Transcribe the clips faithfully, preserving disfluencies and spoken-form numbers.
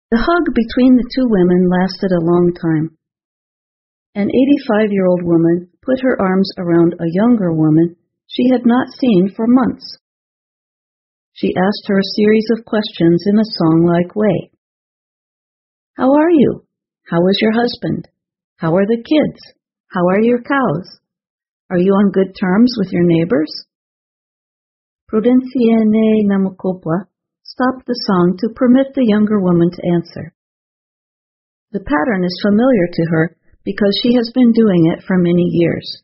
The hug between the two women lasted a long time. An eighty-five-year-old woman put her arms around a younger woman she had not seen for months. She asked her a series of questions in a song-like way. How are you? How is your husband? How are the kids? How are your cows? Are you on good terms with your neighbors? Prudenciene Namukopwa stopped the song to permit the younger woman to answer. The pattern is familiar to her because she has been doing it for many years.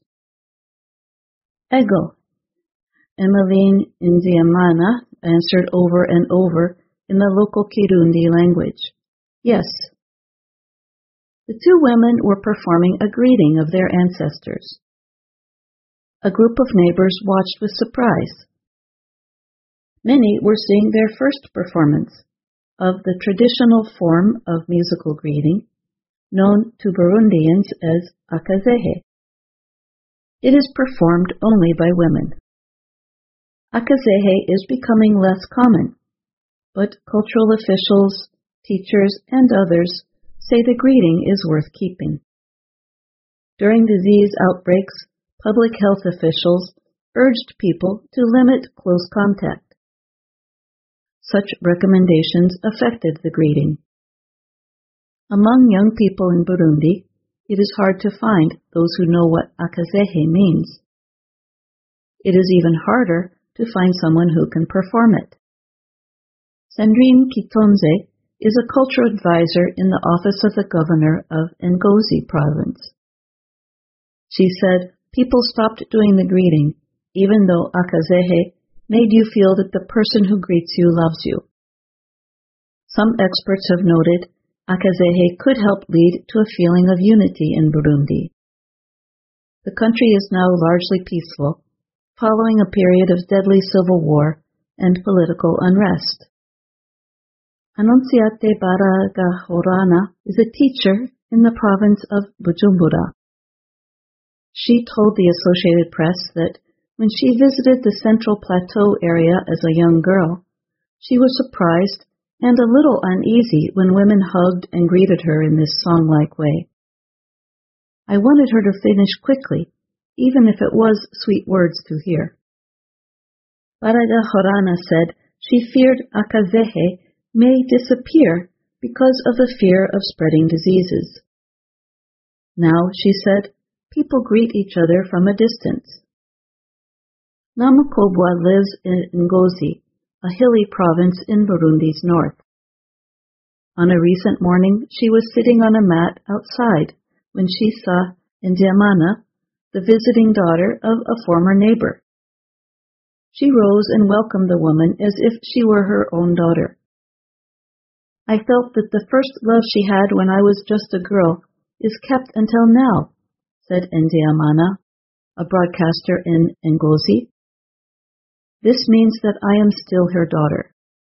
Ego. Emmeline Indiamana answered over and over in the local Kirundi language. Yes. The two women were performing a greeting of their ancestors. A group of neighbors watched with surprise. Many were seeing their first performance of the traditional form of musical greeting, known to Burundians as akazehe. It is performed only by women. Akazehe is becoming less common, but cultural officials, teachers, and others say the greeting is worth keeping. During disease outbreaks, public health officials urged people to limit close contact. Such recommendations affected the greeting. Among young people in Burundi, it is hard to find those who know what akazehe means. It is even harder to find someone who can perform it. Sandrine Kitonze is a cultural advisor in the office of the governor of Ngozi province. She said people stopped doing the greeting, even though akazehe made you feel that the person who greets you loves you. Some experts have noted akazehe could help lead to a feeling of unity in Burundi. The country is now largely peaceful, following a period of deadly civil war and political unrest. Annonciate Baragahorana is a teacher in the province of Bujumbura. She told the Associated Press that when she visited the Central Plateau area as a young girl, she was surprised and a little uneasy when women hugged and greeted her in this song-like way. I wanted her to finish quickly, even if it was sweet words to hear. Baragahorana said she feared akazehe may disappear because of the fear of spreading diseases. Now, she said, people greet each other from a distance. Namukobwa lives in Ngozi, a hilly province in Burundi's north. On a recent morning, she was sitting on a mat outside when she saw Ndiamana, the visiting daughter of a former neighbor. She rose and welcomed the woman as if she were her own daughter. I felt that the first love she had when I was just a girl is kept until now, said Ndiamana, a broadcaster in Ngozi. This means that I am still her daughter.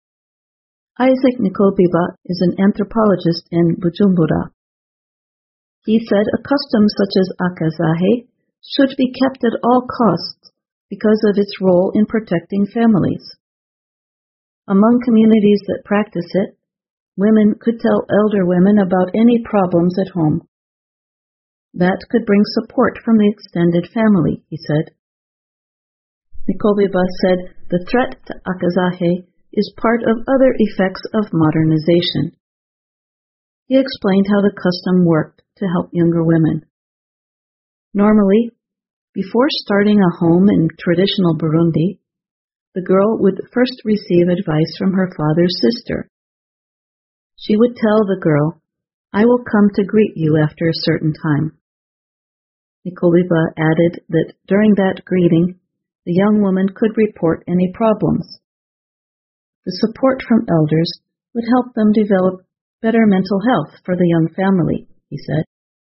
Isaac Nikobiba is an anthropologist in Bujumbura. He said a custom such as akazehe should be kept at all costs because of its role in protecting families. Among communities that practice it, women could tell elder women about any problems at home. That could bring support from the extended family, he said. Nikobiba said the threat to akazehe is part of other effects of modernization. He explained how the custom worked to help younger women. Normally, before starting a home in traditional Burundi, the girl would first receive advice from her father's sister. She would tell the girl, I will come to greet you after a certain time. Nikobiba added that during that greeting, the young woman could report any problems. The support from elders would help them develop better mental health for the young family, he said.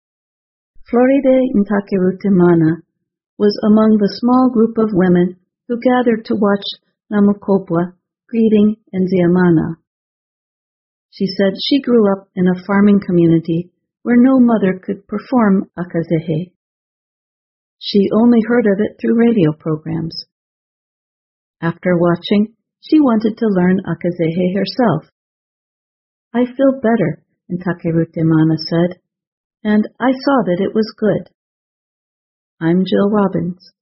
Floride Ntakirutimana was among the small group of women who gathered to watch Namukopwa greeting Ndiamana. She said she grew up in a farming community where no mother could perform akazehe. She only heard of it through radio programs. After watching, she wanted to learn akazehe herself. I feel better, Ntakerute Mana said, and I saw that it was good. I'm Jill Robbins.